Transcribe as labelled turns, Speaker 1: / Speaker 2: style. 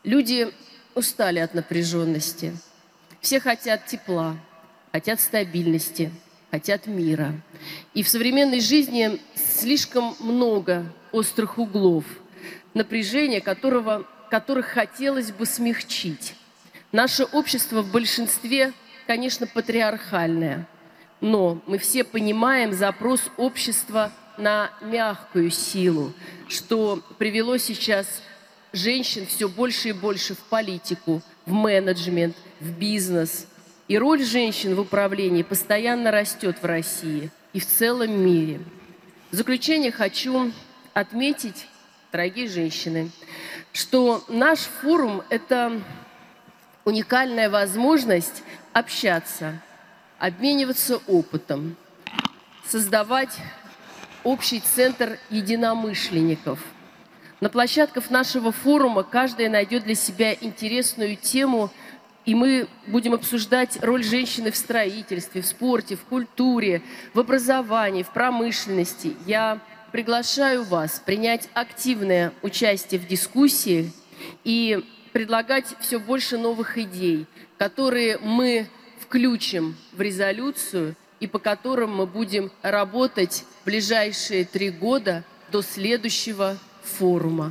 Speaker 1: Люди устали от напряженности. Все хотят тепла, хотят стабильности, хотят мира. И в современной жизни слишком много острых углов, напряжения которых хотелось бы смягчить. Наше общество в большинстве, конечно, патриархальное, но мы все понимаем запрос общества на мягкую силу, что привело сейчас женщин все больше и больше в политику, в менеджмент, в бизнес. И роль женщин в управлении постоянно растет в России и в целом мире. В заключение хочу отметить, дорогие женщины, что наш форум – это уникальная возможность общаться, обмениваться опытом, создавать общий центр единомышленников. На площадках нашего форума каждая найдет для себя интересную тему, и мы будем обсуждать роль женщины в строительстве, в спорте, в культуре, в образовании, в промышленности. Я приглашаю вас принять активное участие в дискуссии и предлагать все больше новых идей, которые мы включим в резолюцию и по которым мы будем работать в ближайшие 3 года до следующего форума.